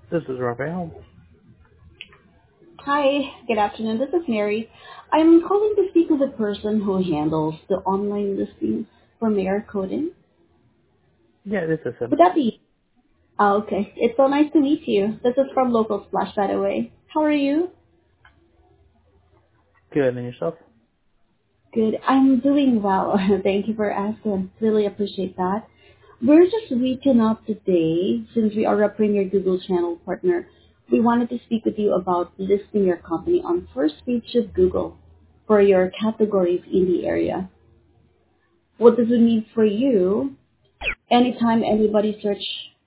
This is Raphael. Hi, good afternoon. This is Mary. I'm calling to speak with the person who handles the online listings for Mayor Coding. Yeah, this is him. Would that be? Okay. It's so nice to meet you. This is from Local Splash, by the way. How are you? Good, and yourself? Good. I'm doing well. Thank you for asking. Really appreciate that. We're just reaching out today since we are a premier Google channel partner. We wanted to speak with you about listing your company on first page of Google for your categories in the area. What does it mean for you anytime anybody search